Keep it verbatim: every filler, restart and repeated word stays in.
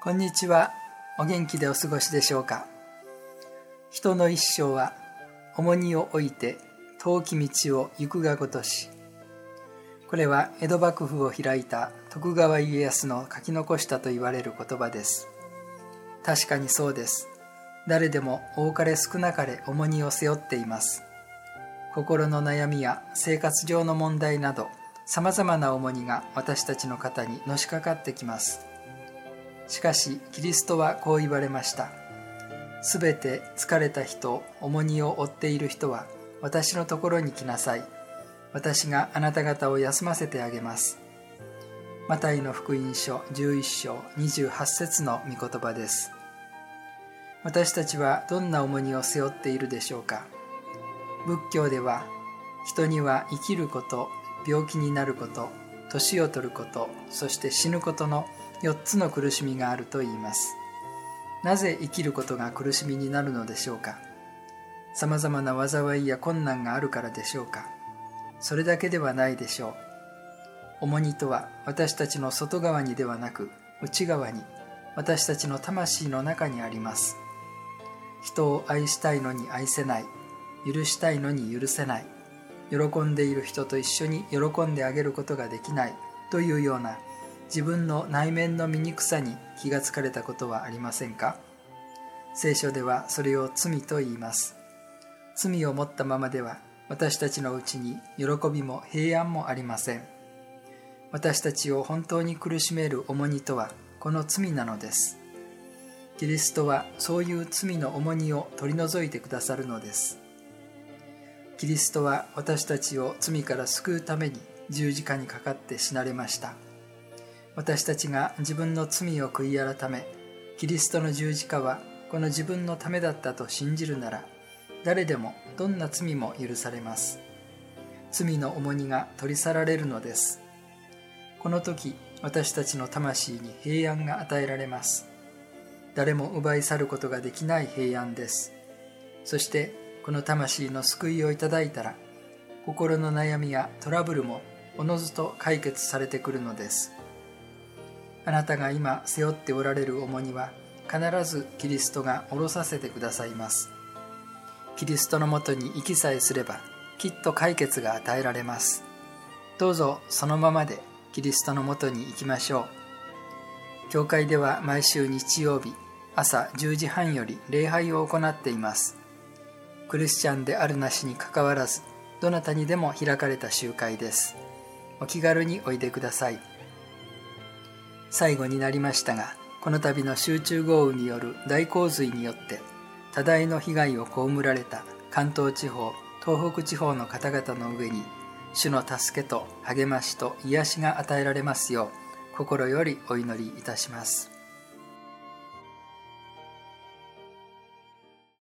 こんにちは。お元気でお過ごしでしょうか。人の一生は重荷を置いて遠き道を行くがごとし。これは江戸幕府を開いた徳川家康の書き残したと言われる言葉です。確かにそうです。誰でも多かれ少なかれ重荷を背負っています。心の悩みや生活上の問題など、さまざまな重荷が私たちの肩にのしかかってきます。しかしキリストはこう言われました。すべて疲れた人、重荷を負っている人は私のところに来なさい。私があなた方を休ませてあげます。マタイの福音書じゅういっ章にじゅうはち節の御言葉です。私たちはどんな重荷を背負っているでしょうか。仏教では人には生きること、病気になること、年を取ること、そして死ぬことのよっつの苦しみがあると言います。なぜ生きることが苦しみになるのでしょうか。さまざまな災いや困難があるからでしょうか。それだけではないでしょう。重荷とは私たちの外側にではなく内側に、私たちの魂の中にあります。人を愛したいのに愛せない、許したいのに許せない、喜んでいる人と一緒に喜んであげることができないというような自分の内面の醜さに気がつかれたことはありませんか。聖書ではそれを罪と言います。罪を持ったままでは私たちのうちに喜びも平安もありません。私たちを本当に苦しめる重荷とはこの罪なのです。キリストはそういう罪の重荷を取り除いてくださるのです。キリストは私たちを罪から救うために十字架にかかって死なれました。私たちが自分の罪を悔い改め、キリストの十字架はこの自分のためだったと信じるなら、誰でもどんな罪も許されます。罪の重荷が取り去られるのです。この時、私たちの魂に平安が与えられます。誰も奪い去ることができない平安です。そしてこの魂の救いをいただいたら、心の悩みやトラブルもおのずと解決されてくるのです。あなたが今背負っておられる重荷は必ずキリストが下ろさせてくださいます。キリストのもとに行きさえすればきっと解決が与えられます。どうぞそのままでキリストのもとに行きましょう。教会では毎週日曜日朝じゅうじはんより礼拝を行っています。クリスチャンであるなしにかかわらずどなたにでも開かれた集会です。お気軽においでください。最後になりましたが、この度の集中豪雨による大洪水によって多大の被害を被られた関東地方、東北地方の方々の上に主の助けと励ましと癒しが与えられますよう心よりお祈りいたします。